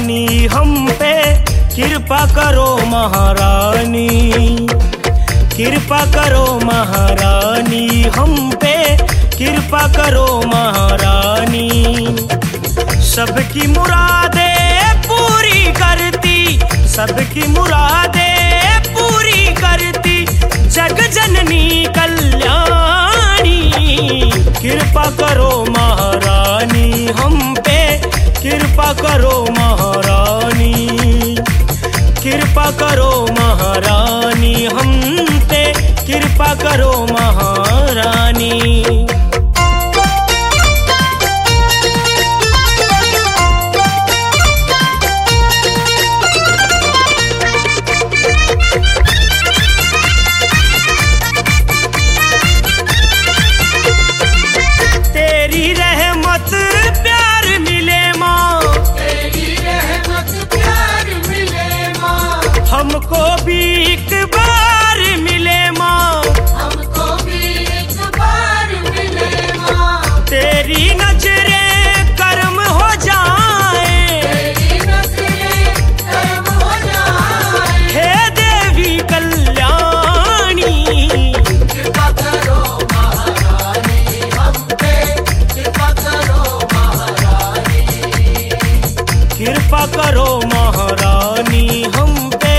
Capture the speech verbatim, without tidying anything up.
महारानी हम पे कृपा करो महारानी, कृपा करो महारानी हम पे कृपा करो महारानी। सबकी मुरादें पूरी करती, सबकी मुरादें पूरी करती जग जननी कल्याणी। कृपा करो महारानी हम पे कृपा करो महारानी, कृपा करो महारानी हम पे कृपा करो महारानी। तेरी रहमत प्यार मिले माँ, तेरी रहमत प्यार मिले माँ। हमको भी एक बार मिले माँ, हमको भी एक बार मिले माँ। तेरी नजरें कर्म हो जाए, तेरी नजरें कर्म हो जाए। हे देवी कल्याणी कृपा करो महारानी हम पे, कृपा करो महारानी, कृपा करो महारानी हम पे